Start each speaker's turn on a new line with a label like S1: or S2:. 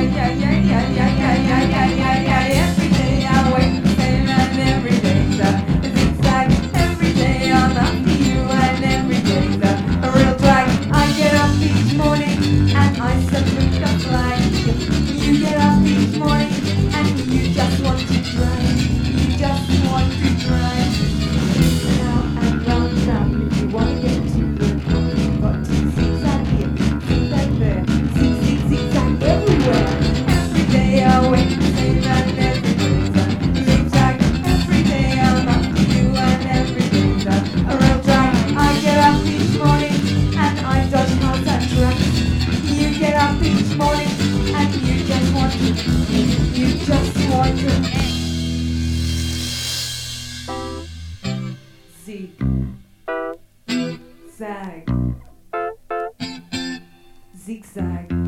S1: Every day I wake the same and every day's a zigzag. Every day I'm after you and every day's a real drag. I get up each morning and I salute the flag. You get up each morning and you just want to drive. You just want to drive. Now and round, if you want to get to the top, you've got to zigzag here, zigzag there, zigzag everywhere. Every day I wake the same and every day's a zigzag. Every day I'm after you and every day's a real drag. I get up each morning and I dodge cars and tracks. You get up each morning and you just want to zig, zag, zigzag.